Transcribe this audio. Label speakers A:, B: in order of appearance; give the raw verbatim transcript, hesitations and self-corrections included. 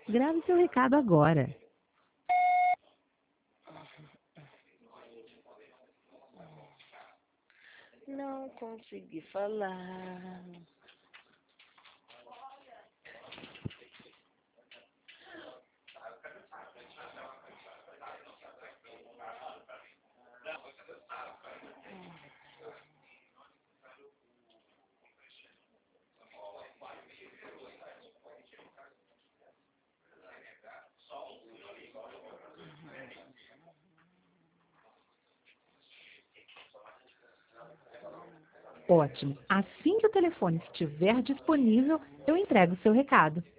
A: Grave seu recado agora.
B: Não consegui falar.
A: Ótimo. Assim que o telefone estiver disponível, eu entrego o seu recado.